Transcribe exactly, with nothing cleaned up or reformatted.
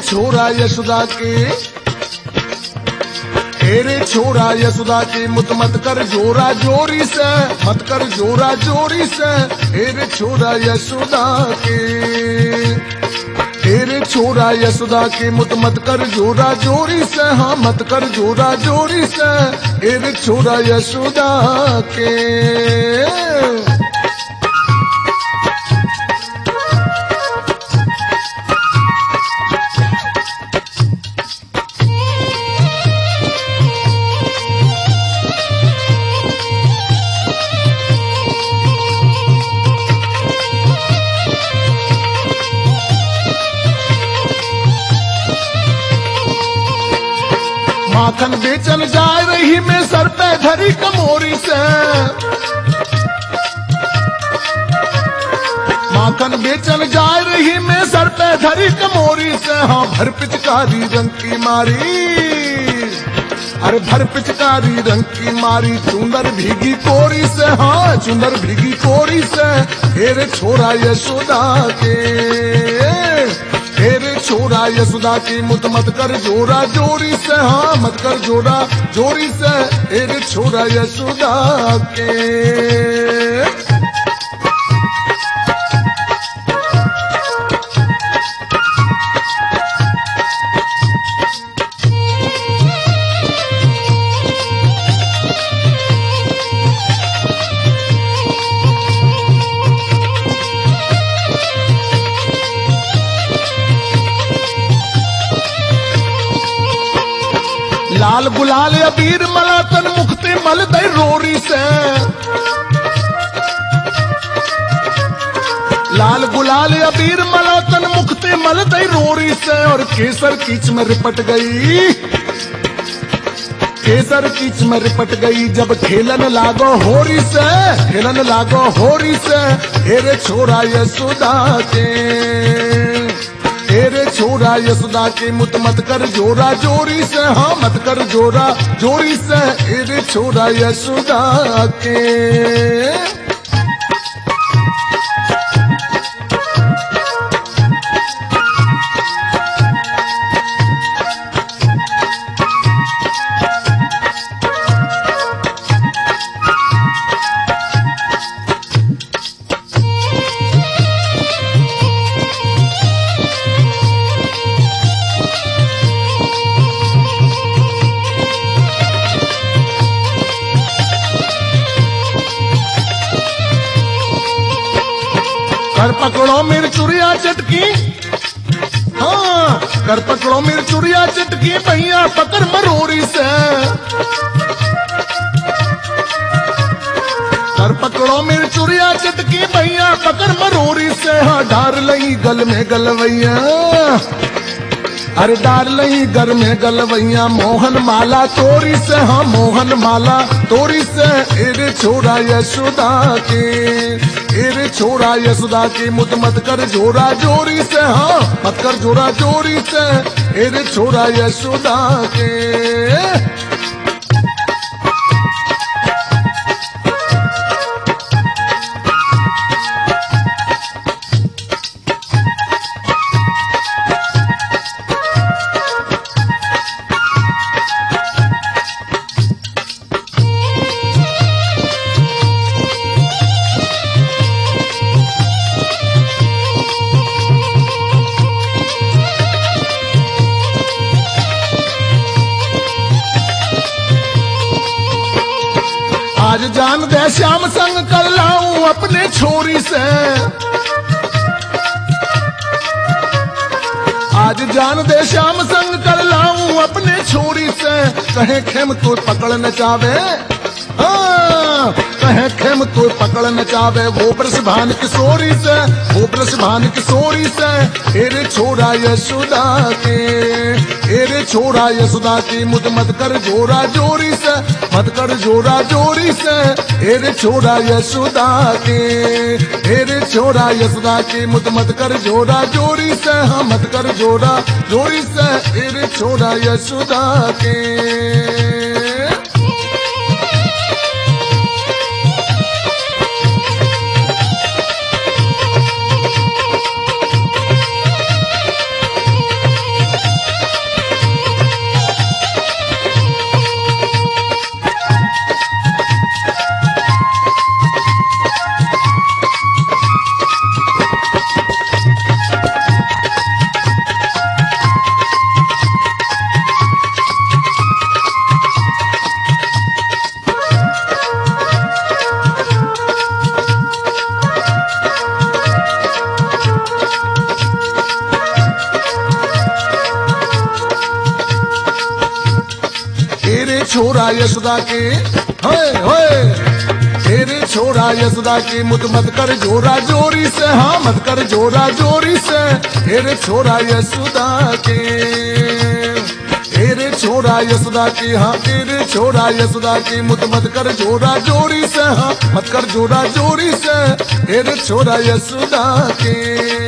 छोरा यशोदा के, तेरे छोरा यशोदा के मुत मत कर जोरा जोरी से, मत कर जोरा जोरी से, तेरे छोरा यशोदा के, तेरे छोरा यशोदा के मुत मत कर जोरा जोरी से, हाँ मत कर जोरा जोरी से, तेरे छोरा यशोदा के। माखन बेचन जा रही मैं सर पे धरी कमोरी से, माखन बेचन जा रही मैं सर पे धरी कमोरी से, हाँ भर पिचकारी रंग की मारी, अरे भर पिचकारी रंग की मारी, चुंदर भीगी कोरी से, हाँ चुंदर भीगी कोरी से, तेरे छोरा यशोदा के, तेरे छोरा यशोदा की मुत मत कर जोरा जोरी से, हाँ मत कर जोरा जोरी से, तेरे छोरा यशोदा के। लाल गुलाल अबीर मला तन मुक्ति मल दई रोरी से, लाल गुलाल अबीर मला तन मुक्ति मल दई रोरी से, और केसर कीच में रिपट गई, केसर कीच में रिपट गई, जब खेलन लागो होरी से, खेलन लागो होरी से, तेरे छोरा यशोदा के, तेरे छोरा यशोदा के मुत मत कर जोरा जोरी से, हाँ मत कर जोरा जोरी से, तेरे छोरा यशोदा के। कर पकड़ो मेरी चुरिया चटकी, हाँ कर पकड़ो मेरी चुरिया चटकी, भैया पकड़ मरोरी से, कर पकड़ो मेरी चुरिया चटकी, भैया पकड़ मरोरी से, हाँ डार लई गल में गलवैया, अरे डार लई घर में गलवैया, मोहन माला तोरी से, हाँ मोहन माला तोरी से, एरे छोरा यशोदा के, एरे छोरा यशोदा के मुत मत कर जोरा जोरी से, हाँ मत कर जोरा जोरी से, एरे छोरा यशोदा के। आज जान दे श्याम संग कर लाऊं अपने छोरी से, आज जान दे श्याम संग कर लाऊं अपने छोरी से, कहे खेम तो पकड़ न चावे, कहे खेम तो पकड़ न चावे, वो ब्रजभान किशोरी से, वो ब्रजभान किशोरी से, एरे छोरा यशोदा के, एरे छोरा यशोदा की मुद मत कर जोरा जोरी से, मत कर जोरा जोरी से, एरे छोरा यशोदा के, एरे छोरा यशोदा की मुद मत कर जोरा जोरी से, हाँ मत कर जोरा जोरी से, एरे छोरा यशोदा के। छोरा यशोदा के, होए होए तेरे छोरा यशोदा की मुत मत कर जोरा जोरी से, हाँ मत कर जोरा जोरी से, तेरे छोरा यशोदा के, तेरे छोरा यशोदा की, हाँ तेरे छोरा यशोदा की मुत मत कर जोरा जोरी से, हाँ मत कर जोरा जोरी से, तेरे छोरा यशोदा के।